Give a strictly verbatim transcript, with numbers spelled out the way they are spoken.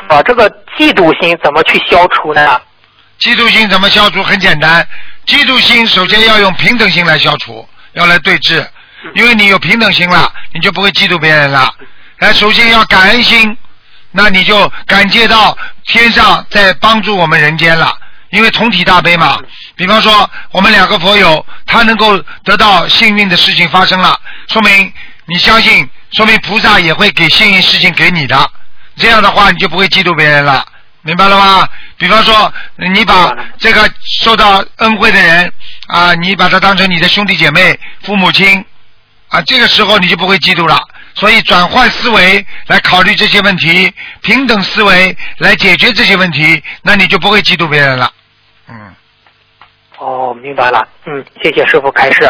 啊，这个嫉妒心怎么去消除呢？ 嫉妒心怎么消除？很简单，嫉妒心首先要用平等心来消除，要来对峙，因为你有平等心了，你就不会嫉妒别人了。哎，首先要感恩心，那你就感觉到天上在帮助我们人间了，因为同体大悲嘛。比方说我们两个佛友，他能够得到幸运的事情发生了，说明你相信，说明菩萨也会给幸运事情给你的，这样的话你就不会嫉妒别人了，明白了吗？比方说你把这个受到恩惠的人啊，你把他当成你的兄弟姐妹、父母亲啊，这个时候你就不会嫉妒了。所以转换思维来考虑这些问题，平等思维来解决这些问题，那你就不会嫉妒别人了。嗯。 哦，明白了。嗯，谢谢师父开示。